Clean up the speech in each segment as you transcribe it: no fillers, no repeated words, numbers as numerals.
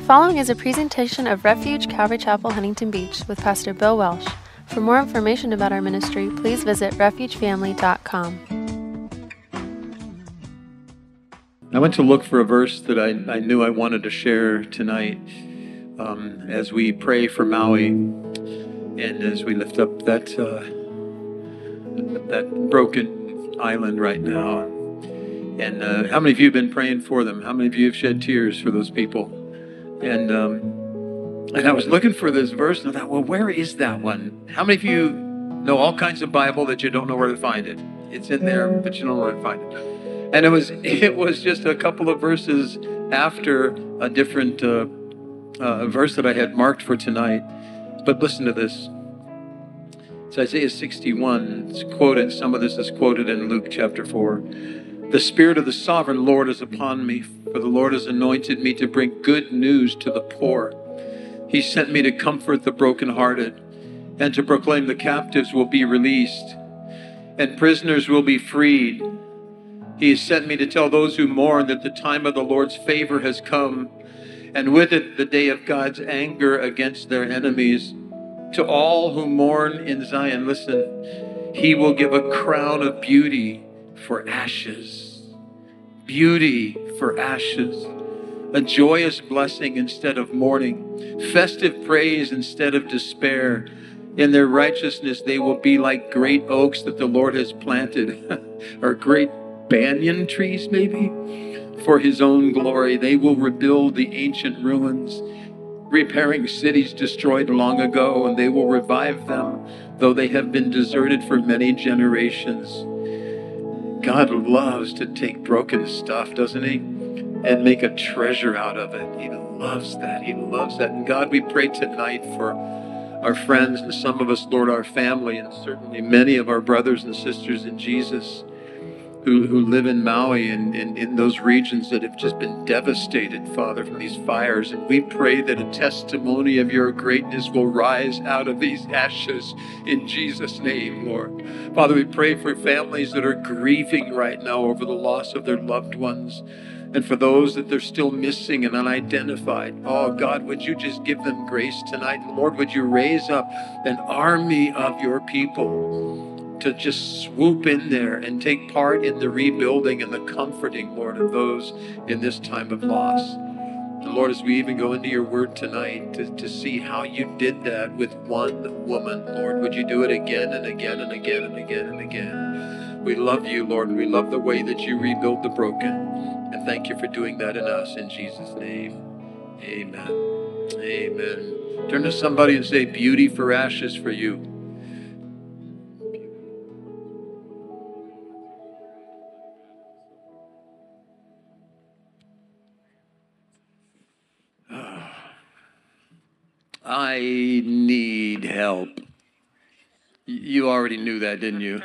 following is a presentation of Refuge Calvary Chapel, Huntington Beach with Pastor Bill Welsh. For more information about our ministry, please visit refugefamily.com. I went to look for a verse that I knew I wanted to share tonight as we pray for Maui and as we lift up that broken island right now. And how many of you have been praying for them? How many of you have shed tears for those people? And I was looking for this verse and I thought, well, where is that one? How many of you know all kinds of Bible that you don't know where to find it? It's in there, but you don't know where to find it. And it was just a couple of verses after a different verse that I had marked for tonight. But listen to this. It's Isaiah 61. It's quoted. Some of this is quoted in Luke chapter 4. The Spirit of the Sovereign Lord is upon me, for the Lord has anointed me to bring good news to the poor. He sent me to comfort the brokenhearted and to proclaim the captives will be released and prisoners will be freed. He has sent me to tell those who mourn that the time of the Lord's favor has come, and with it the day of God's anger against their enemies. To all who mourn in Zion, listen, He will give a crown of beauty for ashes. Beauty for ashes. A joyous blessing instead of mourning. Festive praise instead of despair. In their righteousness they will be like great oaks that the Lord has planted, or great banyan trees maybe, for His own glory. They will rebuild the ancient ruins, repairing cities destroyed long ago, and they will revive them, though they have been deserted for many generations. God loves to take broken stuff, doesn't He? And make a treasure out of it. He loves that. He loves that. And God, we pray tonight for our friends and some of us, Lord, our family, and certainly many of our brothers and sisters in Jesus who live in Maui and in those regions that have just been devastated, Father, from these fires. And we pray that a testimony of your greatness will rise out of these ashes in Jesus' name, Lord. Father, we pray for families that are grieving right now over the loss of their loved ones. And for those that they're still missing and unidentified, oh God, would you just give them grace tonight? And Lord, would you raise up an army of your people to just swoop in there and take part in the rebuilding and the comforting, Lord, of those in this time of loss. And Lord, as we even go into your word tonight to see how you did that with one woman, Lord, would you do it again and again and again and again and again? We love you, Lord, and we love the way that you rebuild the broken. And thank you for doing that in us. In Jesus' name, amen. Amen. Turn to somebody and say, beauty for ashes for you. I need help. You already knew that, didn't you?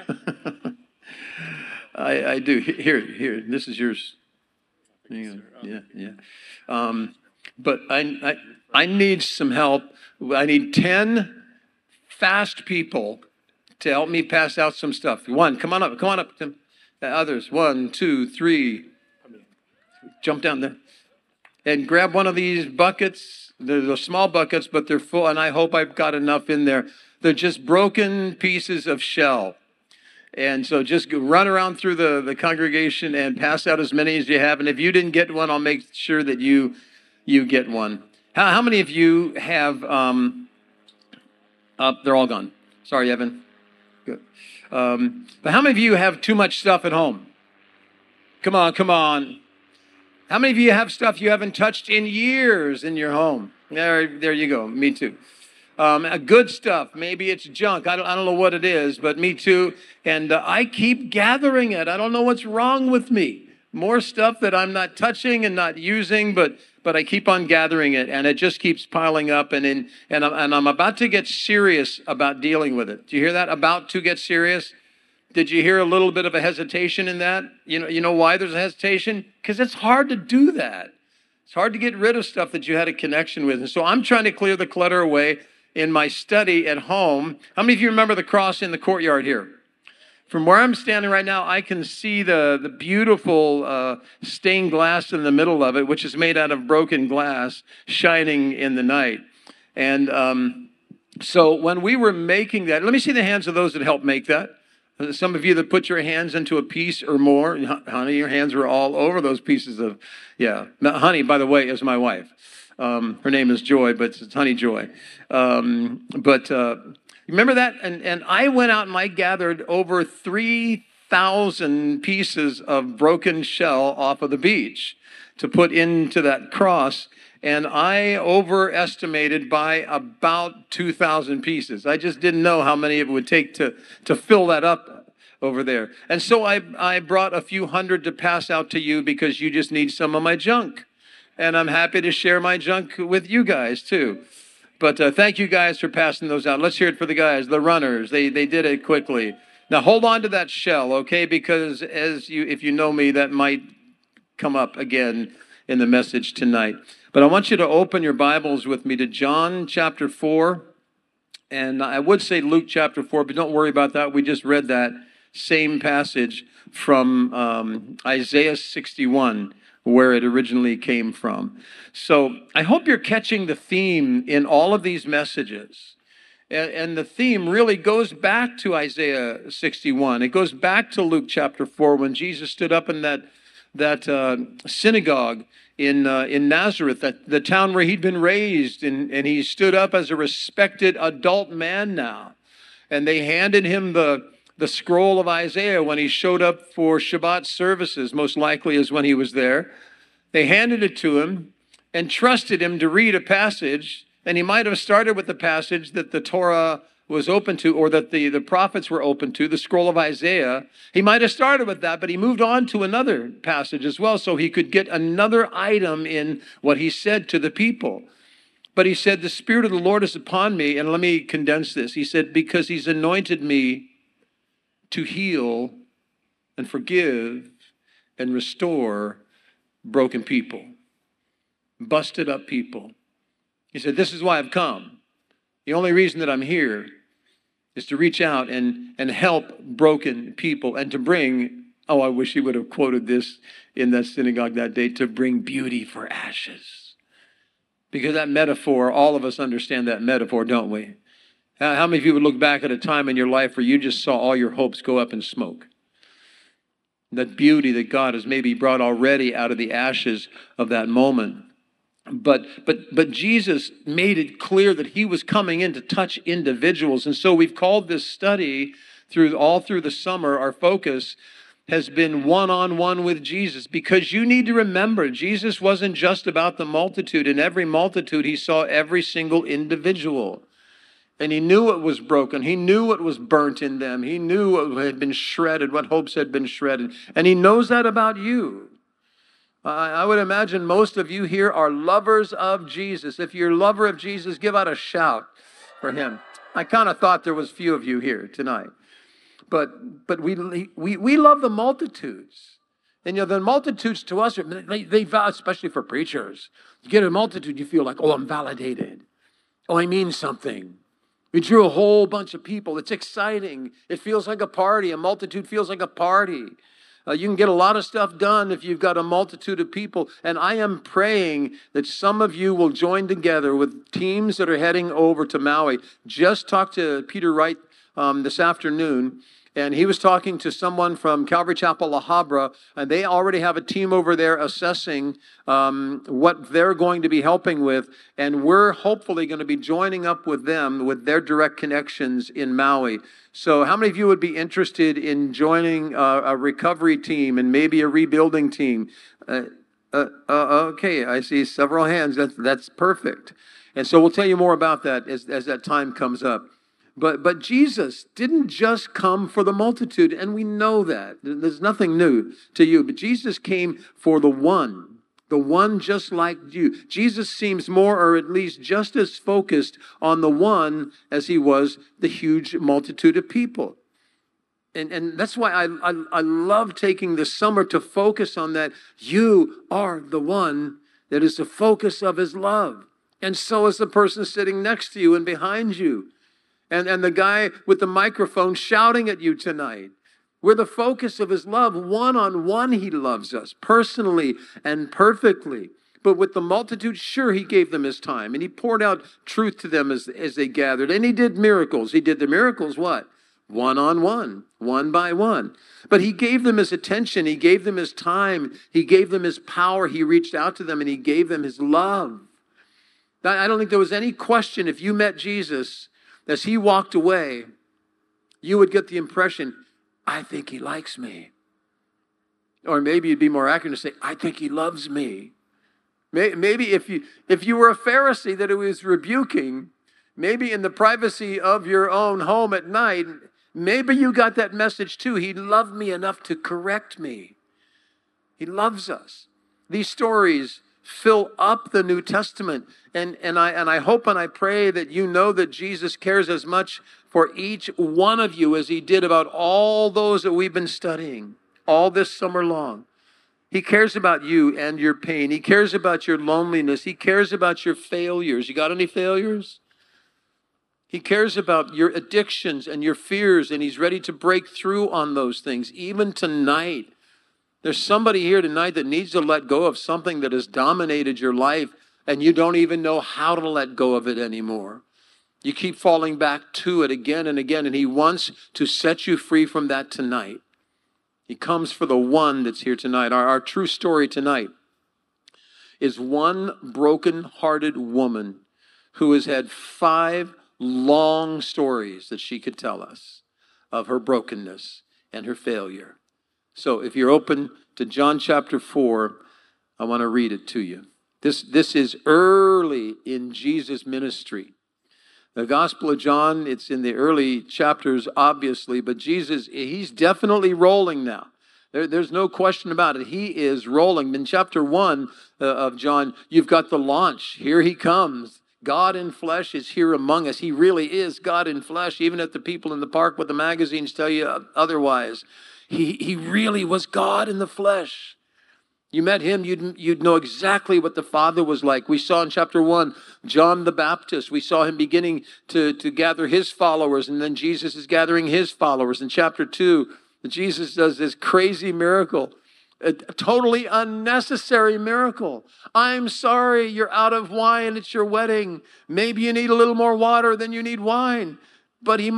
I do. Here. This is yours. Yeah. But I need some help. I need 10 fast people to help me pass out some stuff. One, come on up, Tim. Others, 1, 2, 3. Jump down there. And grab one of these buckets. They're small buckets, but they're full, and I hope I've got enough in there. They're just broken pieces of shell. And so just run around through the congregation and pass out as many as you have. And if you didn't get one, I'll make sure that you get one. How many of you have, they're all gone. Sorry, Evan. Good. But how many of you have too much stuff at home? Come on. How many of you have stuff you haven't touched in years in your home? There you go. Me too. Good stuff. Maybe it's junk. I don't know what it is, but me too. And I keep gathering it. I don't know what's wrong with me. More stuff that I'm not touching and not using, but I keep on gathering it, and it just keeps piling up. And I'm about to get serious about dealing with it. Do you hear that? About to get serious. Did you hear a little bit of a hesitation in that? You know why there's a hesitation? Because it's hard to do that. It's hard to get rid of stuff that you had a connection with. And so I'm trying to clear the clutter away in my study at home. How many of you remember the cross in the courtyard here? From where I'm standing right now, I can see the beautiful stained glass in the middle of it, which is made out of broken glass, shining in the night. And so when we were making that, let me see the hands of those that helped make that. Some of you that put your hands into a piece or more, honey, your hands were all over those pieces of, yeah. Now, honey, by the way, is my wife. Her name is Joy, but it's Honey Joy. Remember that? And I went out and I gathered over 3,000 pieces of broken shell off of the beach to put into that cross. And I overestimated by about 2,000 pieces. I just didn't know how many it would take to fill that up over there. And so I brought a few hundred to pass out to you because you just need some of my junk. And I'm happy to share my junk with you guys too. But thank you guys for passing those out. Let's hear it for the guys, the runners. They did it quickly. Now hold on to that shell, okay? Because if you know me, that might come up again in the message tonight. But I want you to open your Bibles with me to John chapter 4. And I would say Luke chapter 4, but don't worry about that. We just read that same passage from Isaiah 61, where it originally came from. So I hope you're catching the theme in all of these messages. And the theme really goes back to Isaiah 61. It goes back to Luke chapter 4 when Jesus stood up in that synagogue in Nazareth, the town where he'd been raised, and he stood up as a respected adult man now. And they handed him the scroll of Isaiah when he showed up for Shabbat services, most likely is when he was there. They handed it to him and trusted him to read a passage, and he might have started with the passage that the Torah was open to, or that the prophets were open to, the scroll of Isaiah. He might have started with that, but he moved on to another passage as well, so he could get another item in what he said to the people. But he said, the Spirit of the Lord is upon me, and let me condense this. He said, because he's anointed me to heal and forgive and restore broken people, busted up people. He said, this is why I've come. The only reason that I'm here is to reach out and help broken people and to bring, oh, I wish he would have quoted this in that synagogue that day, to bring beauty for ashes. Because that metaphor, all of us understand that metaphor, don't we? How many of you would look back at a time in your life where you just saw all your hopes go up in smoke? That beauty that God has maybe brought already out of the ashes of that moment. But Jesus made it clear that he was coming in to touch individuals. And so we've called this study all through the summer, our focus has been one-on-one with Jesus, because you need to remember, Jesus wasn't just about the multitude. In every multitude, he saw every single individual. And he knew what was broken. He knew what was burnt in them. He knew what had been shredded, what hopes had been shredded. And he knows that about you. I would imagine most of you here are lovers of Jesus. If you're a lover of Jesus, give out a shout for him. I kind of thought there was few of you here tonight. But we love the multitudes. And the multitudes to us, they vow, especially for preachers. You get a multitude, you feel like, oh, I'm validated. Oh, I mean something. We drew a whole bunch of people. It's exciting. It feels like a party. A multitude feels like a party. You can get a lot of stuff done if you've got a multitude of people. And I am praying that some of you will join together with teams that are heading over to Maui. Just talked to Peter Wright this afternoon. And he was talking to someone from Calvary Chapel La Habra, and they already have a team over there assessing what they're going to be helping with. And we're hopefully going to be joining up with them with their direct connections in Maui. So how many of you would be interested in joining a recovery team and maybe a rebuilding team? Okay, I see several hands. That's perfect. And so we'll tell you more about that as that time comes up. But Jesus didn't just come for the multitude, and we know that. There's nothing new to you. But Jesus came for the one just like you. Jesus seems more, or at least just as focused on the one as he was the huge multitude of people. And that's why I love taking the summer to focus on that. You are the one that is the focus of his love. And so is the person sitting next to you and behind you. And the guy with the microphone shouting at you tonight. We're the focus of his love. One-on-one, he loves us personally and perfectly. But with the multitude, sure, he gave them his time, and he poured out truth to them as they gathered. And he did miracles. He did the miracles, what? One-on-one, one by one. But he gave them his attention. He gave them his time. He gave them his power. He reached out to them, and he gave them his love. I don't think there was any question if you met Jesus, as he walked away, you would get the impression, I think he likes me. Or maybe it'd be more accurate to say, I think he loves me. Maybe if you were a Pharisee that it was rebuking, maybe in the privacy of your own home at night, maybe you got that message too. He loved me enough to correct me. He loves us. These stories fill up the New Testament. And I hope and I pray that you know that Jesus cares as much for each one of you as he did about all those that we've been studying all this summer long. He cares about you and your pain. He cares about your loneliness. He cares about your failures. You got any failures? He cares about your addictions and your fears, and he's ready to break through on those things. Even tonight, there's somebody here tonight that needs to let go of something that has dominated your life, and you don't even know how to let go of it anymore. You keep falling back to it again and again, and he wants to set you free from that tonight. He comes for the one that's here tonight. Our true story tonight is one broken-hearted woman who has had 5 long stories that she could tell us of her brokenness and her failure. So if you're open to John chapter 4, I want to read it to you. This is early in Jesus' ministry. The Gospel of John, it's in the early chapters, obviously, but Jesus, he's definitely rolling now. There's no question about it. He is rolling. In chapter 1 of John, you've got the launch. Here he comes. God in flesh is here among us. He really is God in flesh, even if the people in the park with the magazines tell you otherwise. He really was God in the flesh. You met him, you'd know exactly what the Father was like. We saw in chapter 1, John the Baptist. We saw him beginning to gather his followers, and then Jesus is gathering his followers. In chapter 2, Jesus does this crazy miracle, a totally unnecessary miracle. I'm sorry, you're out of wine. It's your wedding. Maybe you need a little more water than you need wine. But he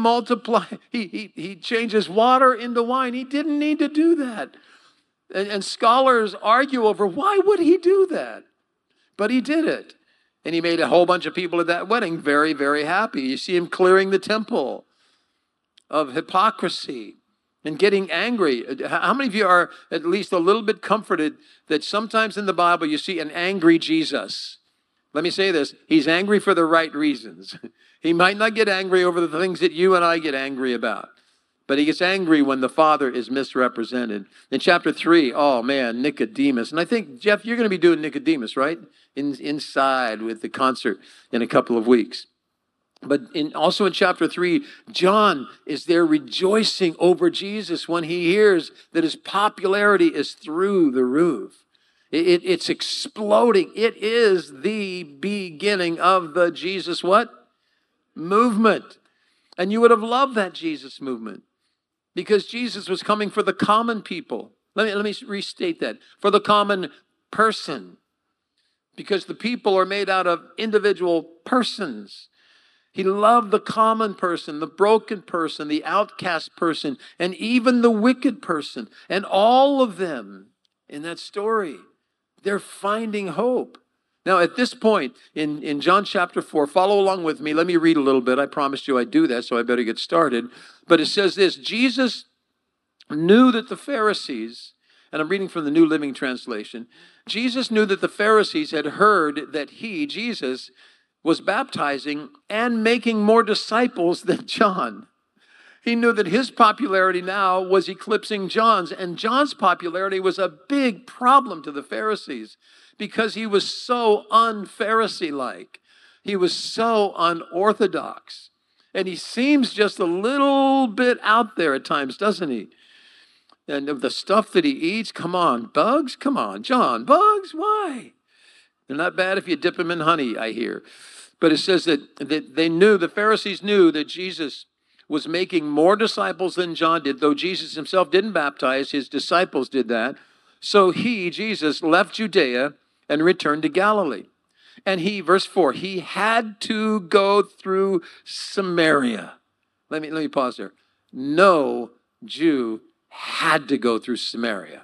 he changes water into wine. He didn't need to do that. And scholars argue over why would he do that? But he did it. And he made a whole bunch of people at that wedding very, very happy. You see him clearing the temple of hypocrisy and getting angry. How many of you are at least a little bit comforted that sometimes in the Bible you see an angry Jesus? Let me say this. He's angry for the right reasons. He might not get angry over the things that you and I get angry about. But he gets angry when the Father is misrepresented. In chapter 3, oh man, Nicodemus. And I think, Jeff, you're going to be doing Nicodemus, right? Inside with the concert in a couple of weeks. But also in chapter 3, John is there rejoicing over Jesus when he hears that his popularity is through the roof. It's exploding. It is the beginning of the Jesus what? Movement. And you would have loved that Jesus movement. Because Jesus was coming for the common people. Let me restate that. For the common person. Because the people are made out of individual persons. He loved the common person, the broken person, the outcast person, and even the wicked person. And all of them in that story, they're finding hope. Now, at this point in John chapter 4, follow along with me. Let me read a little bit. I promised you I'd do that, so I better get started. But it says this, Jesus knew that the Pharisees, and I'm reading from the New Living Translation, Jesus knew that the Pharisees had heard that he, Jesus, was baptizing and making more disciples than John. He knew that his popularity now was eclipsing John's, and John's popularity was a big problem to the Pharisees because he was so un-Pharisee-like. He was so unorthodox. And he seems just a little bit out there at times, doesn't he? And of the stuff that he eats, come on, bugs? Come on, John, bugs? Why? They're not bad if you dip them in honey, I hear. But it says that they knew, the Pharisees knew that Jesus was making more disciples than John did, though Jesus himself didn't baptize, his disciples did that. So he, Jesus, left Judea and returned to Galilee. And he, verse 4, he had to go through Samaria. Let me pause there. No Jew had to go through Samaria.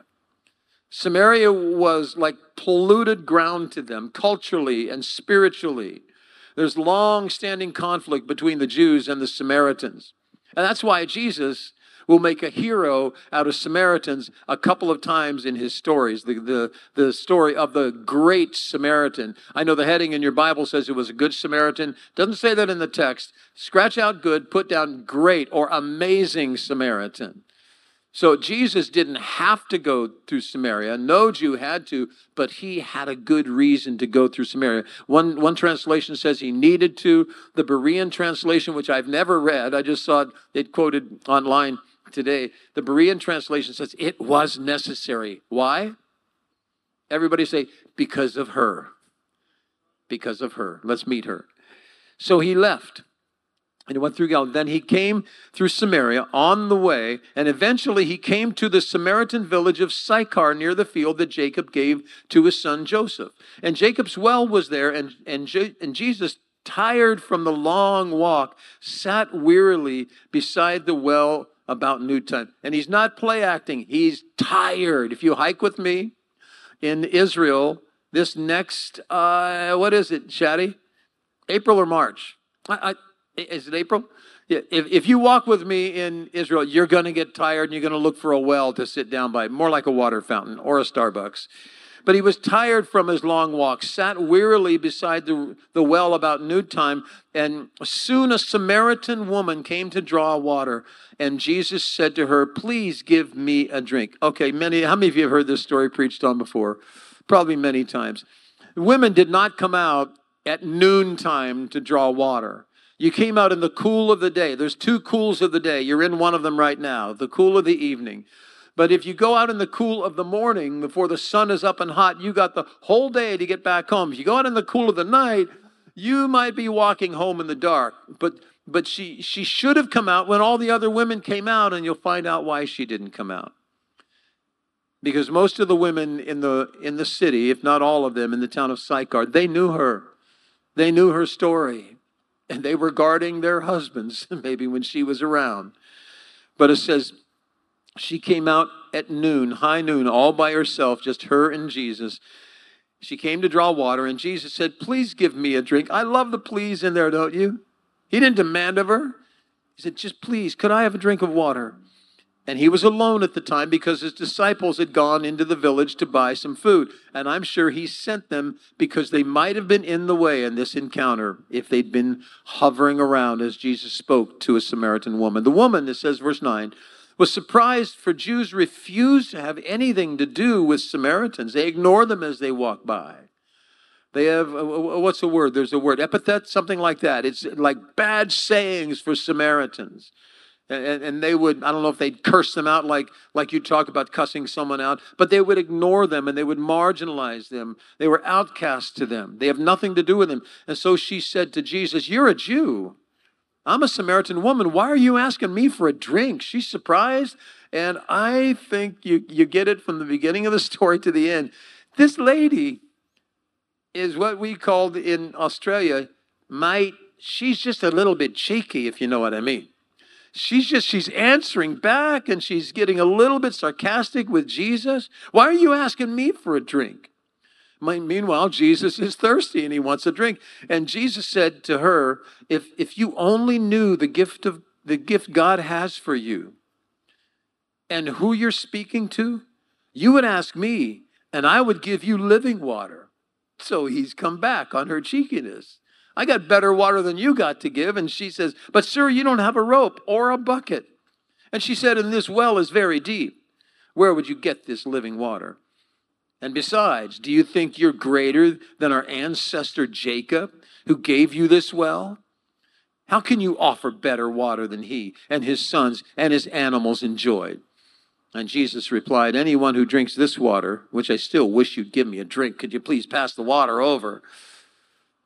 Samaria was like polluted ground to them, culturally and spiritually. There's long-standing conflict between the Jews and the Samaritans. And that's why Jesus will make a hero out of Samaritans a couple of times in his stories. The story of the Great Samaritan. I know the heading in your Bible says it was a good Samaritan. Doesn't say that in the text. Scratch out good, put down great or amazing Samaritan. So Jesus didn't have to go through Samaria. No Jew had to, but he had a good reason to go through Samaria. One translation says he needed to. The Berean translation, which I've never read, I just saw it quoted online today. The Berean translation says it was necessary. Why? Everybody say, because of her. Because of her. Let's meet her. So he left. And he went through Galilee. Then he came through Samaria on the way, and eventually he came to the Samaritan village of Sychar near the field that Jacob gave to his son Joseph. And Jacob's well was there, and Jesus, tired from the long walk, sat wearily beside the well about noontime. And he's not play acting. He's tired. If you hike with me in Israel, this next, what is it, Shadi? April or March? Is it April? Yeah. If you walk with me in Israel, you're going to get tired and you're going to look for a well to sit down by, more like a water fountain or a Starbucks. But he was tired from his long walk, sat wearily beside the well about noontime, and soon a Samaritan woman came to draw water, and Jesus said to her, please give me a drink. Okay, how many of you have heard this story preached on before? Probably many times. Women did not come out at noontime to draw water. You came out in the cool of the day. There's two cools of the day. You're in one of them right now, the cool of the evening. But if you go out in the cool of the morning before the sun is up and hot, you got the whole day to get back home. If you go out in the cool of the night, you might be walking home in the dark. But she should have come out when all the other women came out, and you'll find out why she didn't come out. Because most of the women in the city, if not all of them in the town of Sychar, they knew her. They knew her story. And they were guarding their husbands, maybe when she was around. But it says she came out at noon, high noon, all by herself, just her and Jesus. She came to draw water, and Jesus said, please give me a drink. I love the please in there, don't you? He didn't demand of her. He said, just please, could I have a drink of water? And he was alone at the time because his disciples had gone into the village to buy some food. And I'm sure he sent them because they might have been in the way in this encounter if they'd been hovering around as Jesus spoke to a Samaritan woman. The woman, it says, verse 9, was surprised, for Jews refused to have anything to do with Samaritans. They ignore them as they walk by. They have, what's the word? There's a word, epithet, something like that. It's like bad sayings for Samaritans. And they would, I don't know if they'd curse them out like you talk about cussing someone out, but they would ignore them and they would marginalize them. They were outcasts to them. They have nothing to do with them. And so she said to Jesus, you're a Jew. I'm a Samaritan woman. Why are you asking me for a drink? She's surprised. And I think you get it from the beginning of the story to the end. This lady is what we called in Australia, she's just a little bit cheeky, if you know what I mean. She's answering back, and she's getting a little bit sarcastic with Jesus. Why are you asking me for a drink? Meanwhile, Jesus is thirsty and he wants a drink. And Jesus said to her, if you only knew the gift God has for you and who you're speaking to, you would ask me and I would give you living water. So he's come back on her cheekiness. I got better water than you got to give. And she says, but sir, you don't have a rope or a bucket. And she said, and this well is very deep. Where would you get this living water? And besides, do you think you're greater than our ancestor Jacob, who gave you this well? How can you offer better water than he and his sons and his animals enjoyed? And Jesus replied, anyone who drinks this water, which I still wish you'd give me a drink, could you please pass the water over?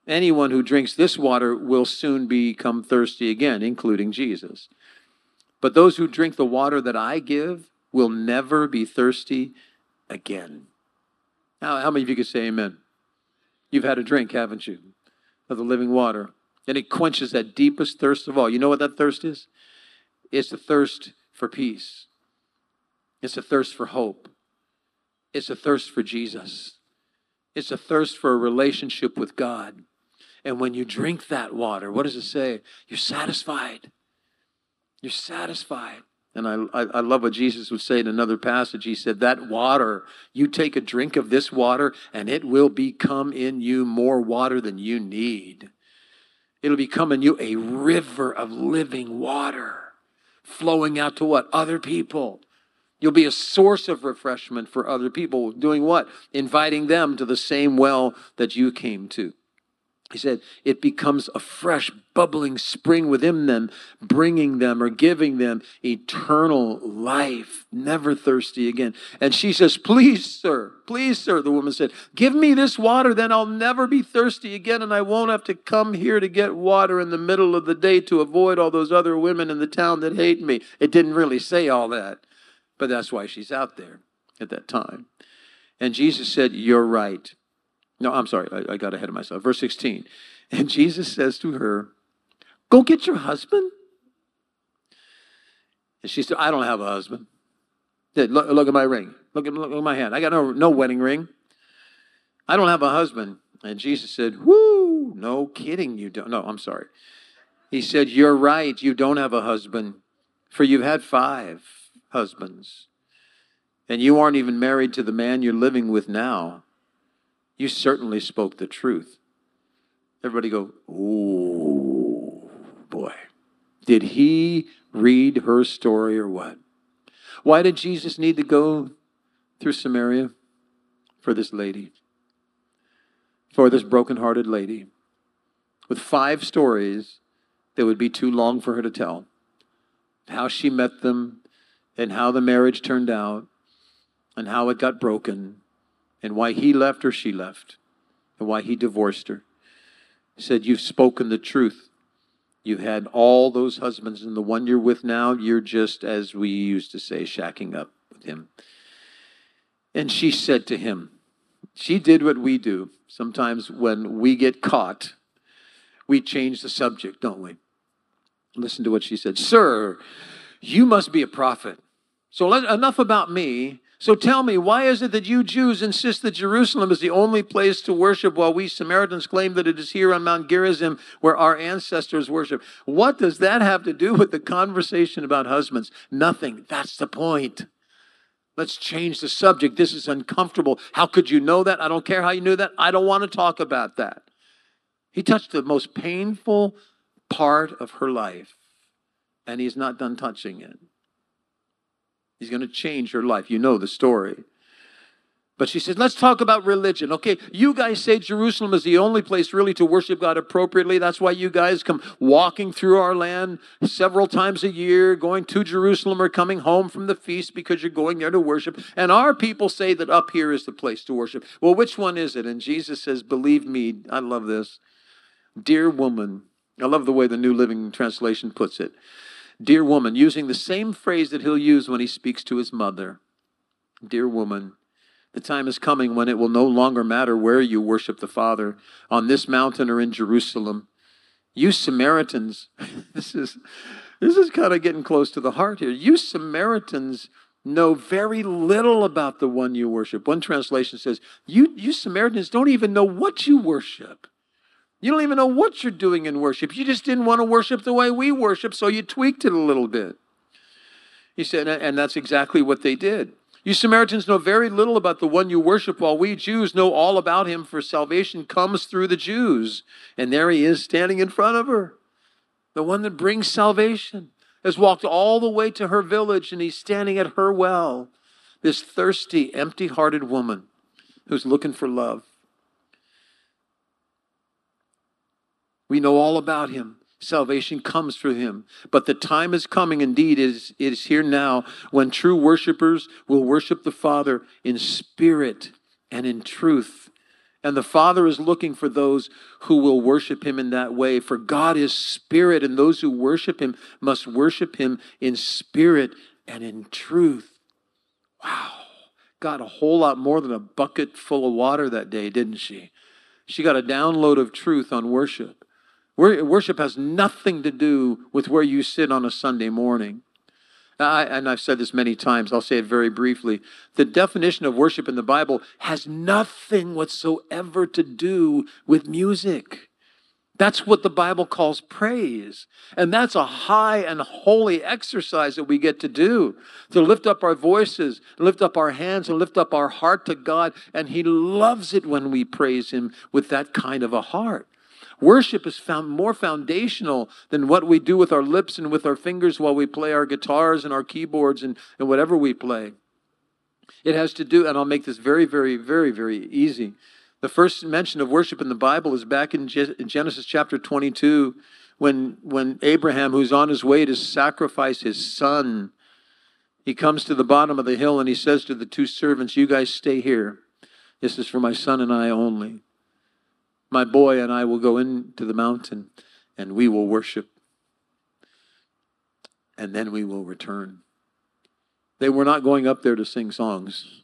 Anyone who drinks this water will soon become thirsty again, including Jesus. But those who drink the water that I give will never be thirsty again. Now, how many of you could say amen? You've had a drink, haven't you, of the living water? And it quenches that deepest thirst of all. You know what that thirst is? It's the thirst for peace. It's a thirst for hope. It's a thirst for Jesus. It's a thirst for a relationship with God. And when you drink that water, what does it say? You're satisfied. You're satisfied. And I love what Jesus would say in another passage. He said, that water, you take a drink of this water, and it will become in you more water than you need. It'll become in you a river of living water flowing out to what? Other people. You'll be a source of refreshment for other people. Doing what? Inviting them to the same well that you came to. He said, it becomes a fresh, bubbling spring within them, bringing them or giving them eternal life, never thirsty again. And she says, please, sir, the woman said, give me this water, then I'll never be thirsty again, and I won't have to come here to get water in the middle of the day to avoid all those other women in the town that hate me. It didn't really say all that, but that's why she's out there at that time. And Jesus said, you're right. No, I'm sorry, I got ahead of myself. Verse 16. And Jesus says to her, go get your husband. And she said, I don't have a husband. Look at my ring. Look at my hand. I got no wedding ring. I don't have a husband. And Jesus said, whoo, no kidding, you don't. No, I'm sorry. He said, you're right, you don't have a husband, for you've had 5 husbands. And you aren't even married to the man you're living with now. You certainly spoke the truth. Everybody go, oh, boy. Did he read her story or what? Why did Jesus need to go through Samaria? For this lady. For this brokenhearted lady. With 5 stories that would be too long for her to tell. How she met them, and how the marriage turned out, and how it got broken, and why he left or she left, and why he divorced her. He said, you've spoken the truth. You had all those husbands, and the one you're with now, you're just, as we used to say, shacking up with him. And she said to him, she did what we do. Sometimes when we get caught, we change the subject, don't we? Listen to what she said. Sir, you must be a prophet. So enough about me. So tell me, why is it that you Jews insist that Jerusalem is the only place to worship, while we Samaritans claim that it is here on Mount Gerizim where our ancestors worship? What does that have to do with the conversation about husbands? Nothing. That's the point. Let's change the subject. This is uncomfortable. How could you know that? I don't care how you knew that. I don't want to talk about that. He touched the most painful part of her life, and he's not done touching it. He's going to change her life. You know the story. But she said, let's talk about religion. Okay, you guys say Jerusalem is the only place really to worship God appropriately. That's why you guys come walking through our land several times a year, going to Jerusalem or coming home from the feast because you're going there to worship. And our people say that up here is the place to worship. Well, which one is it? And Jesus says, believe me, I love this. Dear woman, I love the way the New Living Translation puts it. Dear woman, using the same phrase that he'll use when he speaks to his mother. Dear woman, the time is coming when it will no longer matter where you worship the Father, on this mountain or in Jerusalem. You Samaritans, this is kind of getting close to the heart here. You Samaritans know very little about the one you worship. One translation says, you Samaritans don't even know what you worship. You don't even know what you're doing in worship. You just didn't want to worship the way we worship, so you tweaked it a little bit. He said, and that's exactly what they did. You Samaritans know very little about the one you worship, while we Jews know all about him, for salvation comes through the Jews. And there he is standing in front of her. The one that brings salvation has walked all the way to her village, and he's standing at her well. This thirsty, empty-hearted woman who's looking for love. We know all about him. Salvation comes through him. But the time is coming, indeed, it is here now, when true worshipers will worship the Father in spirit and in truth. And the Father is looking for those who will worship him in that way. For God is spirit, and those who worship him must worship him in spirit and in truth. Wow. Got a whole lot more than a bucket full of water that day, didn't she? She got a download of truth on worship. Worship has nothing to do with where you sit on a Sunday morning. And I've said this many times, I'll say it very briefly. The definition of worship in the Bible has nothing whatsoever to do with music. That's what the Bible calls praise. And that's a high and holy exercise that we get to do. To lift up our voices, lift up our hands, and lift up our heart to God. And he loves it when we praise him with that kind of a heart. Worship is more foundational than what we do with our lips and with our fingers while we play our guitars and our keyboards and whatever we play. It has to do, and I'll make this very, very, very, very easy. The first mention of worship in the Bible is back in Genesis chapter 22, when Abraham, who's on his way to sacrifice his son, he comes to the bottom of the hill and he says to the two servants, "You guys stay here. This is for my son and I only. My boy and I will go into the mountain and we will worship. And then we will return." They were not going up there to sing songs.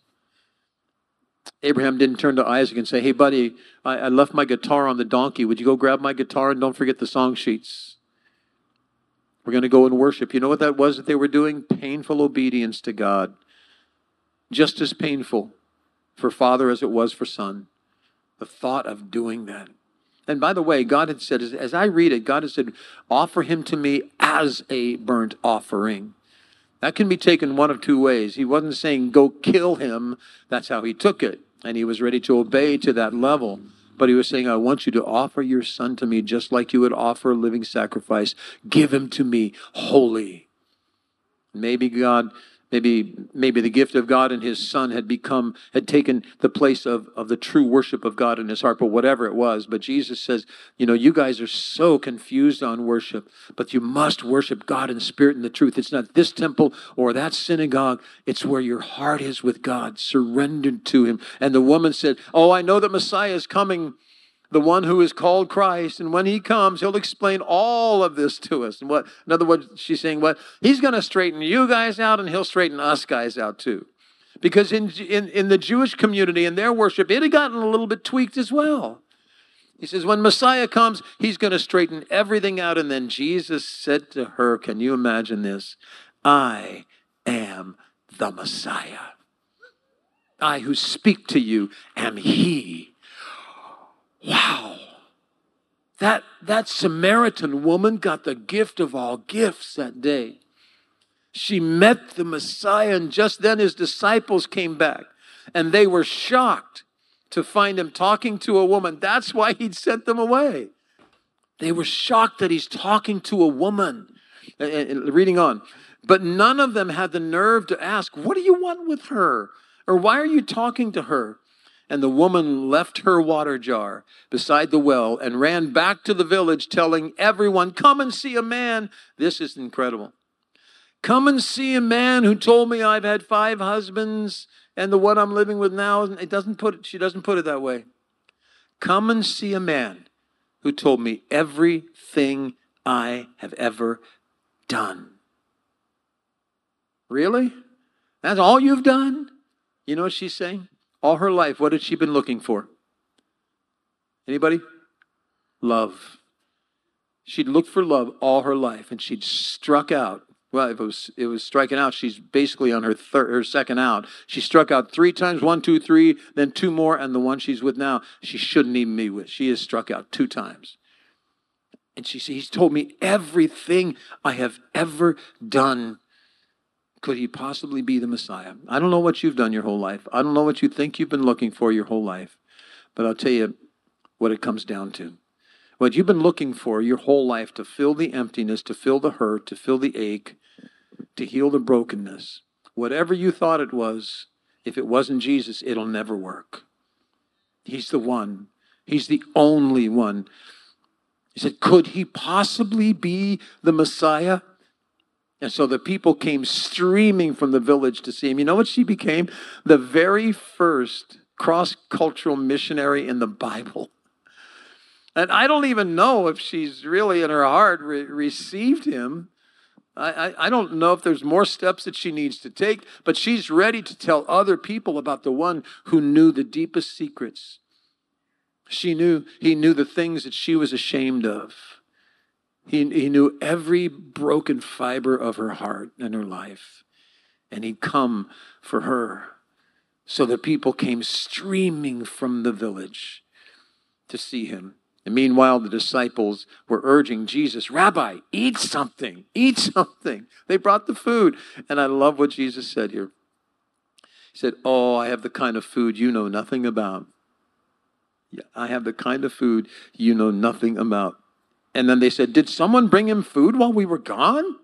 Abraham didn't turn to Isaac and say, "Hey, buddy, I left my guitar on the donkey. Would you go grab my guitar and don't forget the song sheets? We're going to go and worship." You know what that was that they were doing? Painful obedience to God. Just as painful for father as it was for son. The thought of doing that. And by the way, God had said, as I read it, God had said, "Offer him to me as a burnt offering." That can be taken one of two ways. He wasn't saying, "Go kill him." That's how he took it. And he was ready to obey to that level. But he was saying, "I want you to offer your son to me just like you would offer a living sacrifice. Give him to me holy." Maybe the gift of God and his son had taken the place of the true worship of God in his heart, but whatever it was. But Jesus says, you guys are so confused on worship, but you must worship God in spirit and the truth. It's not this temple or that synagogue. It's where your heart is with God, surrendered to him. And the woman said, "Oh, I know that Messiah is coming, the one who is called Christ. And when he comes, he'll explain all of this to us." And in other words, she's saying what? He's going to straighten you guys out and he'll straighten us guys out too. Because in the Jewish community, in their worship, it had gotten a little bit tweaked as well. He says, when Messiah comes, he's going to straighten everything out. And then Jesus said to her, can you imagine this? "I am the Messiah. I who speak to you am he." Wow. That Samaritan woman got the gift of all gifts that day. She met the Messiah, and just then his disciples came back. And they were shocked to find him talking to a woman. That's why he'd sent them away. They were shocked that he's talking to a woman. Reading on. But none of them had the nerve to ask, "What do you want with her?" Or, "Why are you talking to her?" And the woman left her water jar beside the well and ran back to the village telling everyone, "Come and see a man." This is incredible. "Come and see a man who told me I've had 5 husbands and the one I'm living with now." She doesn't put it that way. "Come and see a man who told me everything I have ever done." Really? That's all you've done? You know what she's saying? All her life, what had she been looking for? Anybody? Love. She'd looked for love all her life, and she'd struck out. Well, if it was striking out, she's basically on her second out. She struck out 3 times, 1, 2, 3, then 2 more, and the one she's with now, she shouldn't even be with. She has struck out 2 times. And she said, "He's told me everything I have ever done. Could he possibly be the Messiah?" I don't know what you've done your whole life. I don't know what you think you've been looking for your whole life. But I'll tell you what it comes down to. What you've been looking for your whole life to fill the emptiness, to fill the hurt, to fill the ache, to heal the brokenness. Whatever you thought it was, if it wasn't Jesus, it'll never work. He's the one. He's the only one. He said, could he possibly be the Messiah? And so the people came streaming from the village to see him. You know what she became? The very first cross-cultural missionary in the Bible. And I don't even know if she's really in her heart received him. I don't know if there's more steps that she needs to take, but she's ready to tell other people about the one who knew the deepest secrets. He knew the things that she was ashamed of. He knew every broken fiber of her heart and her life. And he'd come for her. So the people came streaming from the village to see him. And meanwhile, the disciples were urging Jesus, Rabbi, eat something, eat something. They brought the food. And I love what Jesus said here. He said, oh, I have the kind of food you know nothing about. Yeah, I have the kind of food you know nothing about. And then they said, did someone bring him food while we were gone?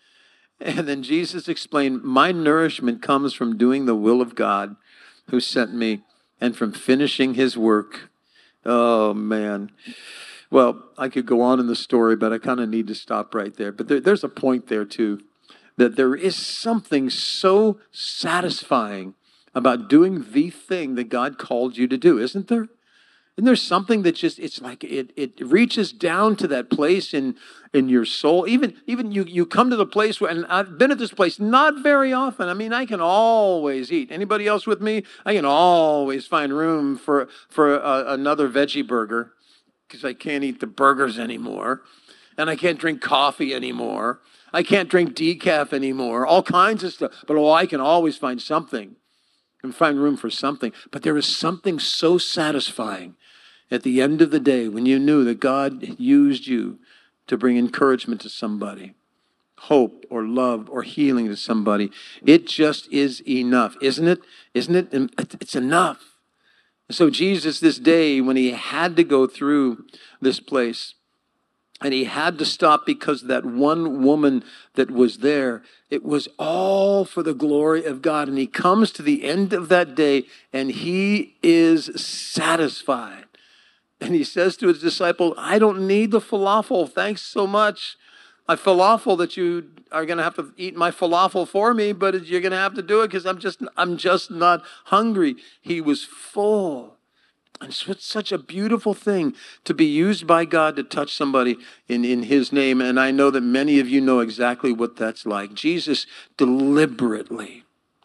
And then Jesus explained, my nourishment comes from doing the will of God who sent me and from finishing his work. Oh, man. Well, I could go on in the story, but I kind of need to stop right there. But there's a point there, too, that there is something so satisfying about doing the thing that God called you to do, isn't there? And there's something that just, it's like it reaches down to that place in your soul. Even you come to the place where, and I've been at this place not very often. I mean, I can always eat. Anybody else with me? I can always find room for another veggie burger because I can't eat the burgers anymore. And I can't drink coffee anymore. I can't drink decaf anymore. All kinds of stuff. But I can always find something. I can find room for something. But there is something so satisfying at the end of the day when you knew that God used you to bring encouragement to somebody, hope or love or healing to somebody. It just is enough, isn't it? Isn't it? It's enough. So Jesus, this day, when he had to go through this place, and he had to stop because that one woman that was there, it was all for the glory of God. And he comes to the end of that day, and he is satisfied. And he says to his disciple, I don't need the falafel. Thanks so much. My falafel that you are going to have to eat my falafel for me, but you're going to have to do it because I'm just not hungry. He was full. And it's such a beautiful thing to be used by God to touch somebody in his name. And I know that many of you know exactly what that's like. Jesus deliberately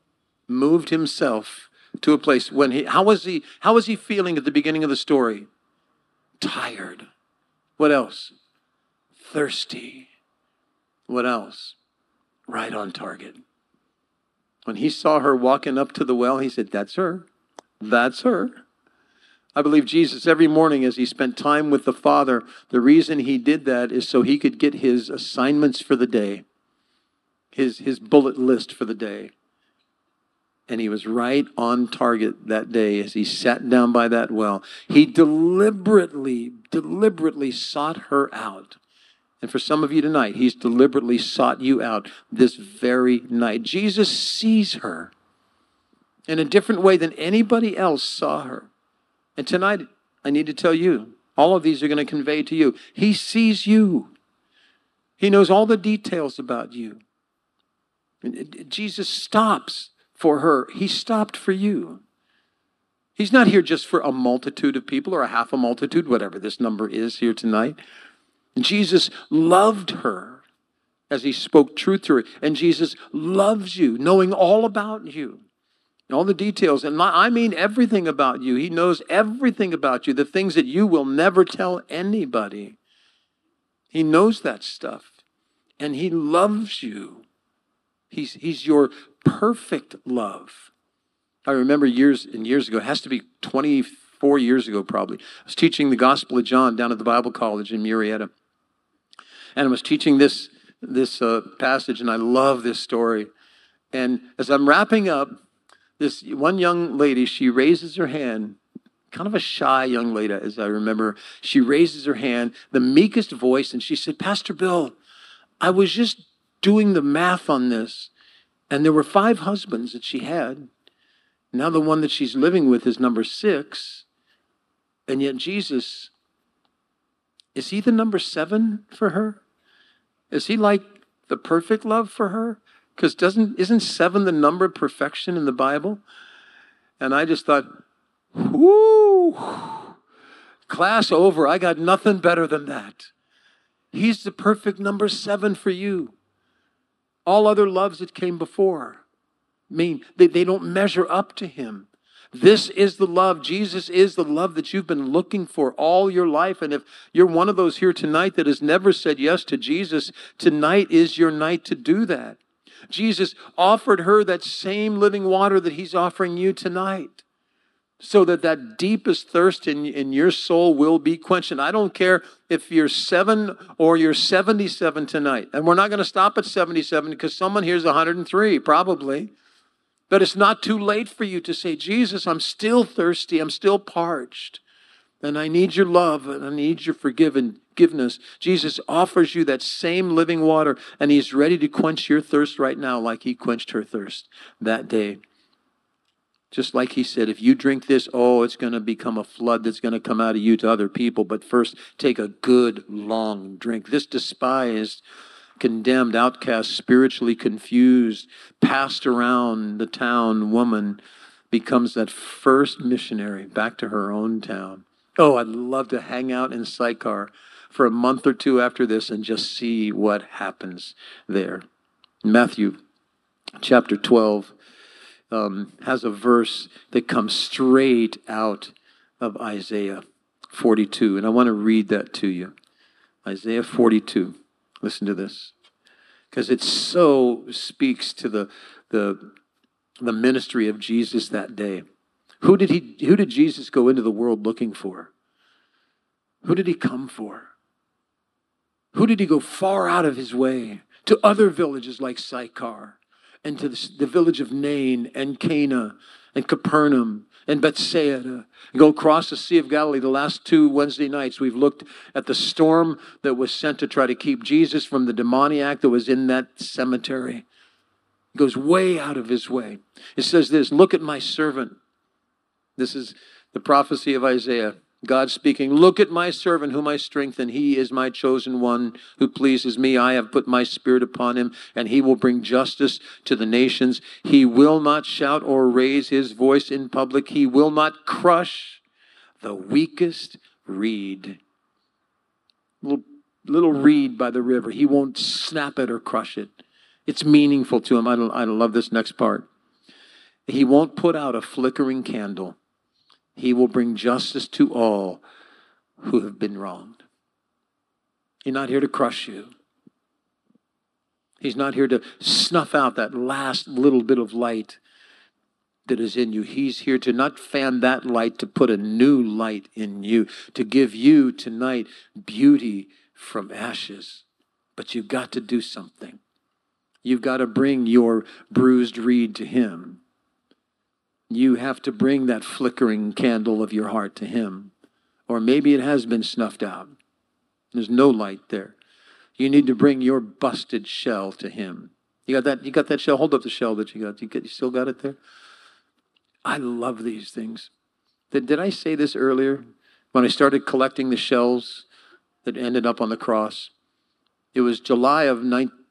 moved himself to a place when how was he feeling at the beginning of the story? Tired. What else? Thirsty. What else? Right on target. When he saw her walking up to the well, he said, that's her. That's her. I believe Jesus, every morning as he spent time with the Father, the reason he did that is so he could get his assignments for the day, his bullet list for the day. And he was right on target that day as he sat down by that well. He deliberately sought her out. And for some of you tonight, he's deliberately sought you out this very night. Jesus sees her in a different way than anybody else saw her. And tonight, I need to tell you, all of these are going to convey to you. He sees you. He knows all the details about you. Jesus stops for her. He stopped for you. He's not here just for a multitude of people or a half a multitude, whatever this number is here tonight. Jesus loved her as he spoke truth to her. And Jesus loves you, knowing all about you. All the details, and I mean everything about you. He knows everything about you, the things that you will never tell anybody. He knows that stuff, and he loves you. He's your perfect love. I remember years and years ago, it has to be 24 years ago probably, I was teaching the Gospel of John down at the Bible College in Murrieta. And I was teaching this passage, and I love this story. And as I'm wrapping up, this one young lady, she raises her hand, kind of a shy young lady, as I remember. She raises her hand, the meekest voice, and she said, Pastor Bill, I was just doing the math on this, and there were 5 husbands that she had. Now the one that she's living with is number 6, and yet Jesus, is he the number 7 for her? Is he like the perfect love for her? Because isn't 7 the number of perfection in the Bible? And I just thought, Woo! Class over. I got nothing better than that. He's the perfect number 7 for you. All other loves that came before, they don't measure up to him. This is the love. Jesus is the love that you've been looking for all your life. And if you're one of those here tonight that has never said yes to Jesus, tonight is your night to do that. Jesus offered her that same living water that he's offering you tonight, so that that deepest thirst in your soul will be quenched. And I don't care if you're 7 or you're 77 tonight. And we're not going to stop at 77 because someone here's 103, probably. But it's not too late for you to say, Jesus, I'm still thirsty. I'm still parched. And I need your love and I need your forgiveness. Jesus offers you that same living water, and he's ready to quench your thirst right now like he quenched her thirst that day. Just like he said, if you drink this, it's going to become a flood that's going to come out of you to other people. But first, take a good, long drink. This despised, condemned, outcast, spiritually confused, passed around the town woman becomes that first missionary back to her own town. Oh, I'd love to hang out in Sychar for a month or two after this and just see what happens there. Matthew chapter 12. Has a verse that comes straight out of Isaiah 42. And I want to read that to you. Isaiah 42. Listen to this. Because it so speaks to the ministry of Jesus that day. Who did Jesus go into the world looking for? Who did he come for? Who did he go far out of his way? To other villages like Sychar, and to the village of Nain and Cana and Capernaum and Bethsaida. Go across the Sea of Galilee. The last 2 Wednesday nights, we've looked at the storm that was sent to try to keep Jesus from the demoniac that was in that cemetery. He goes way out of his way. It says this, look at my servant. This is the prophecy of Isaiah. God speaking, look at my servant whom I strengthen. He is my chosen one who pleases me. I have put my spirit upon him, and he will bring justice to the nations. He will not shout or raise his voice in public. He will not crush the weakest reed. Little reed by the river. He won't snap it or crush it. It's meaningful to him. I love this next part. He won't put out a flickering candle. He will bring justice to all who have been wronged. He's not here to crush you. He's not here to snuff out that last little bit of light that is in you. He's here to not fan that light, to put a new light in you, to give you tonight beauty from ashes. But you've got to do something. You've got to bring your bruised reed to him. You have to bring that flickering candle of your heart to him. Or maybe it has been snuffed out. There's no light there. You need to bring your busted shell to him. You got that? You got that shell? Hold up the shell that you got. You still got it there? I love these things. Did I say this earlier? When I started collecting the shells that ended up on the cross. It was July of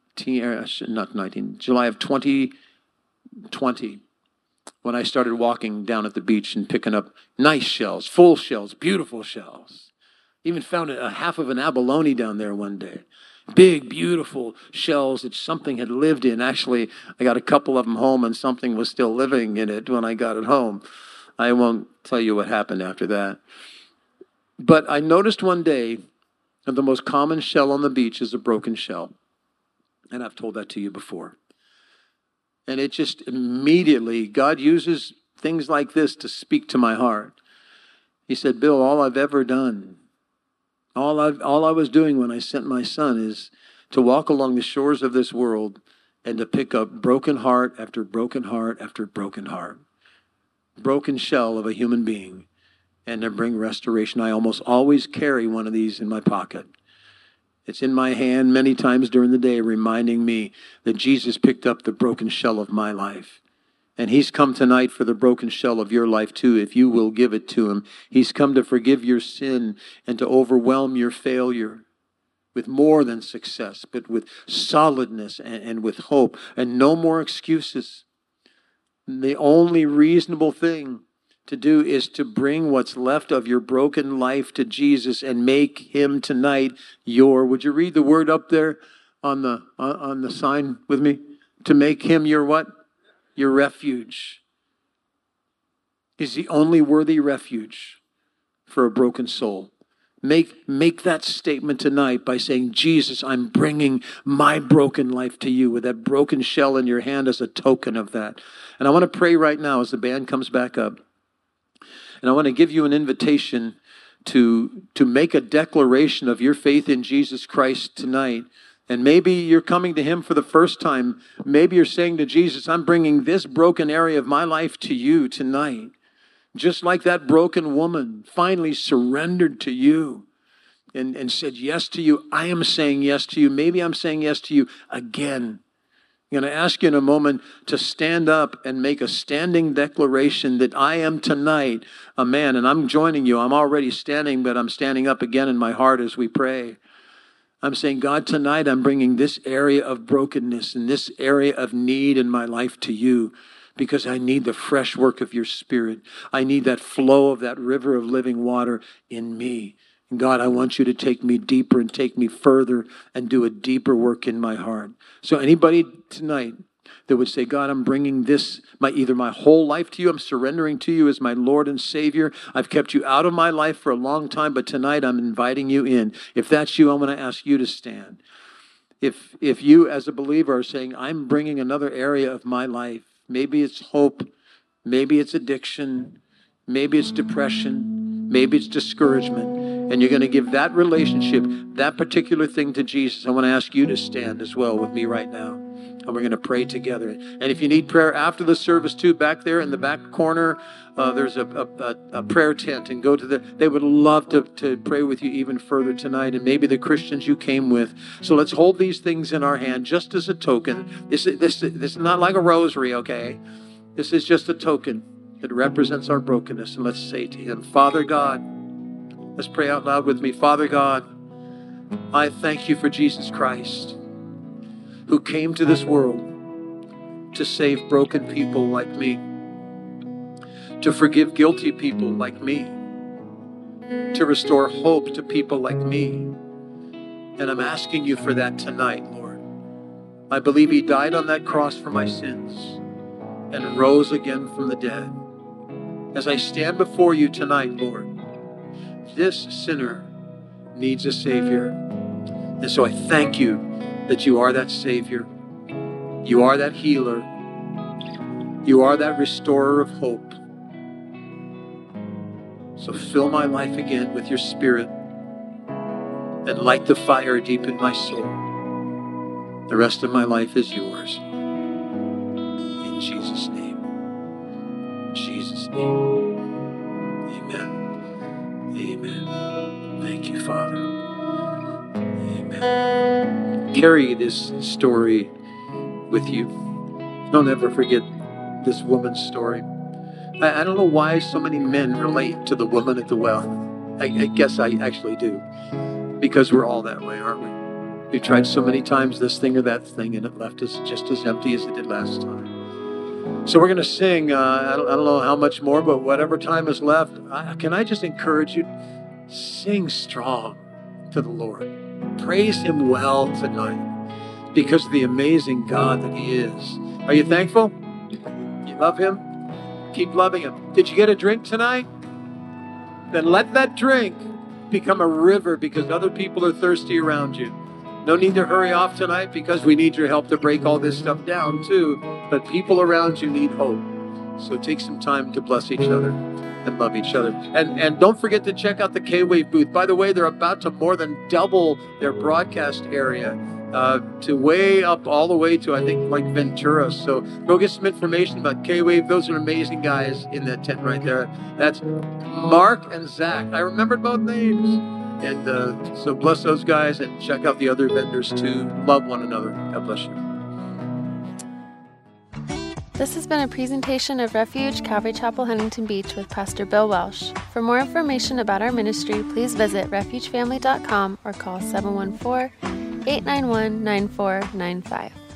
2020. When I started walking down at the beach and picking up nice shells, full shells, beautiful shells. Even found a half of an abalone down there one day. Big, beautiful shells that something had lived in. Actually, I got a couple of them home and something was still living in it when I got it home. I won't tell you what happened after that. But I noticed one day that the most common shell on the beach is a broken shell. And I've told that to you before. And it just immediately, God uses things like this to speak to my heart. He said, Bill, all I've ever done, all I was doing when I sent my son is to walk along the shores of this world and to pick up broken heart after broken heart after broken heart. Broken shell of a human being, and to bring restoration. I almost always carry one of these in my pocket. It's in my hand many times during the day, reminding me that Jesus picked up the broken shell of my life. And he's come tonight for the broken shell of your life too, if you will give it to him. He's come to forgive your sin and to overwhelm your failure with more than success, but with solidness and with hope, and no more excuses. The only reasonable thing to do is to bring what's left of your broken life to Jesus and make him tonight would you read the word up there on the sign with me? To make him your what? Your refuge. He's the only worthy refuge for a broken soul. Make that statement tonight by saying, Jesus, I'm bringing my broken life to you with that broken shell in your hand as a token of that. And I want to pray right now as the band comes back up. And I want to give you an invitation to make a declaration of your faith in Jesus Christ tonight. And maybe you're coming to him for the first time. Maybe you're saying to Jesus, I'm bringing this broken area of my life to you tonight. Just like that broken woman finally surrendered to you and said yes to you. I am saying yes to you. Maybe I'm saying yes to you again. I'm going to ask you in a moment to stand up and make a standing declaration that I am tonight a man. And I'm joining you. I'm already standing, but I'm standing up again in my heart as we pray. I'm saying, God, tonight I'm bringing this area of brokenness and this area of need in my life to you. Because I need the fresh work of your Spirit. I need that flow of that river of living water in me. And God, I want you to take me deeper and take me further and do a deeper work in my heart. So anybody tonight that would say, God, I'm bringing this, either my whole life to you, I'm surrendering to you as my Lord and Savior. I've kept you out of my life for a long time, but tonight I'm inviting you in. If that's you, I'm going to ask you to stand. If you as a believer are saying, I'm bringing another area of my life, maybe it's hope, maybe it's addiction, maybe it's depression, maybe it's discouragement, and you're going to give that relationship, that particular thing to Jesus. I want to ask you to stand as well with me right now, and we're going to pray together. And if you need prayer after the service too, back there in the back corner, there's a prayer tent, and they would love to pray with you even further tonight, and maybe the Christians you came with. So let's hold these things in our hand just as a token. This is not like a rosary, okay? This is just a token that represents our brokenness. And let's say to him, Father God, let's pray out loud with me. Father God, I thank you for Jesus Christ, who came to this world to save broken people like me, to forgive guilty people like me, to restore hope to people like me. And I'm asking you for that tonight, Lord. I believe he died on that cross for my sins and rose again from the dead. As I stand before you tonight, Lord, this sinner needs a Savior. And so I thank you that you are that Savior. You are that healer. You are that restorer of hope. So fill my life again with your Spirit and light the fire deep in my soul. The rest of my life is yours. In Jesus' name. In Jesus' name. Amen. Amen. Thank you, Father. Amen. Carry this story with you. Don't ever forget this woman's story. I don't know why so many men relate to the woman at the well. I guess I actually do. Because we're all that way, aren't we? We've tried so many times this thing or that thing, and it left us just as empty as it did last time. So we're going to sing, I don't know how much more, but whatever time is left, can I just encourage you, sing strong to the Lord. Praise him well tonight because of the amazing God that he is. Are you thankful? You love him? Keep loving him. Did you get a drink tonight? Then let that drink become a river because other people are thirsty around you. No need to hurry off tonight because we need your help to break all this stuff down too. But people around you need hope. So take some time to bless each other and love each other. And don't forget to check out the K-Wave booth. By the way, they're about to more than double their broadcast area to way up all the way to, I think, like Ventura. So go get some information about K-Wave. Those are amazing guys in that tent right there. That's Mark and Zach. I remembered both names. And so bless those guys and check out the other vendors too. Love one another. God bless you. This has been a presentation of Refuge Calvary Chapel, Huntington Beach with Pastor Bill Welsh. For more information about our ministry, please visit refugefamily.com or call 714-891-9495.